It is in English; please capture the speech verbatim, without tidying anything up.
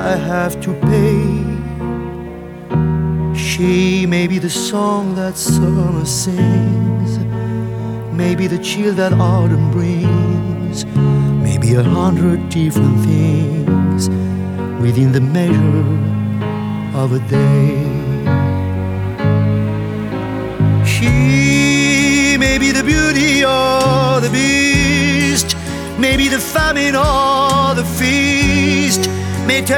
I have to pay. She may be the song that summer sings, maybe the chill that autumn brings, maybe a hundred different things within the measure of a day. She may be the beauty or the beast, maybe the famine or the feast, may